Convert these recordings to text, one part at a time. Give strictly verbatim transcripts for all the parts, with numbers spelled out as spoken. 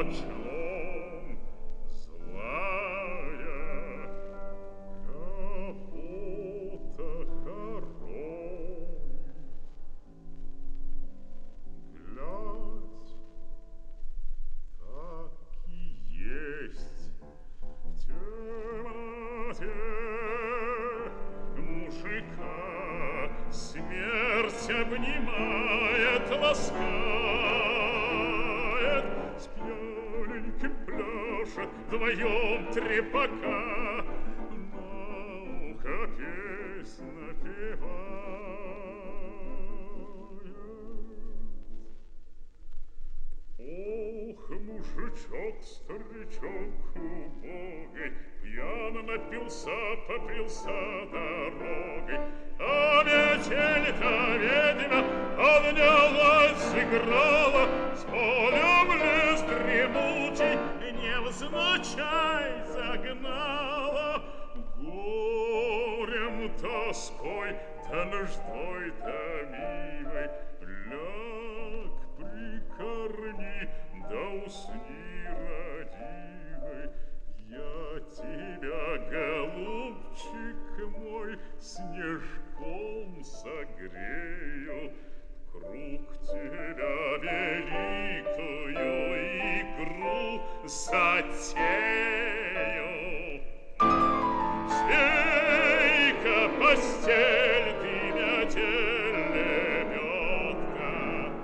очлом злая кого-то хоронит. Глядь, так и есть в темноте мужика смерть обнимает, ласкает, с пьяненьким пляшет вдвоем трепака, на ухо песнь напевает. Ох, мужичок, старичок убогий, пьяно напился, попился дорогой, а метель-то ведьма поднялась, сыграла, с поля в лес дремучий невзначай загнала. Горем, тоской, да нуждой томимой ляг, прикорни, да усни, родимый. Я тебя, голубчик мой, снежком согрею, круг тебя великую игру затею. Свей-ка постель, ты метель лебедка,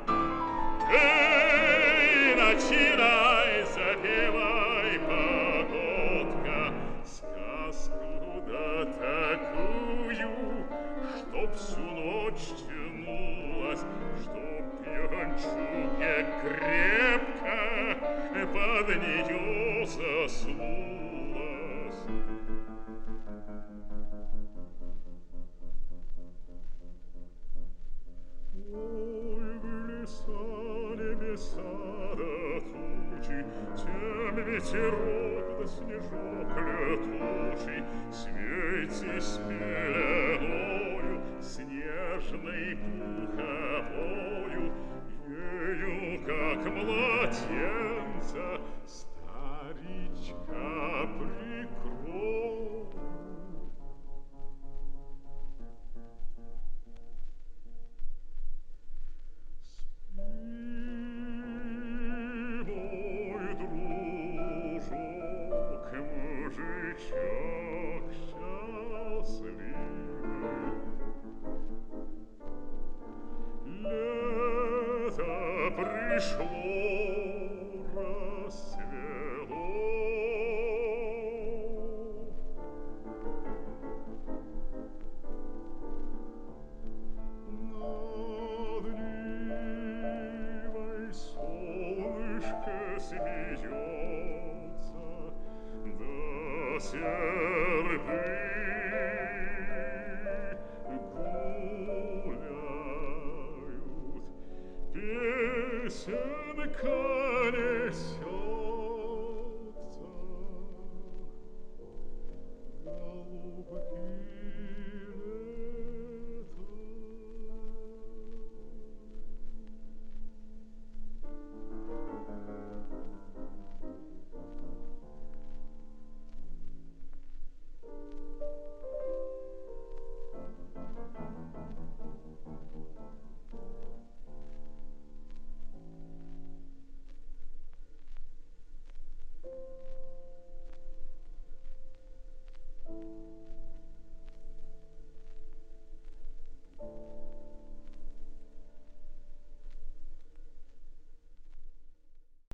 эй, начинай, запевай, погодка, сказку да такую, чтоб всю ночь тянулась, чтоб пьянчуге крепко под нее заснулась. Ой, в леса, небеса да тучи, тем ветерок да снежок летучий, смейтесь пеленою, снежной пуховою, ею, как младенца, старичка прикрою. Мой дружок, мужичок счастливый, лето пришло, рассвело. Над Нивой солнышко смеется, да серпы гуляют, песенка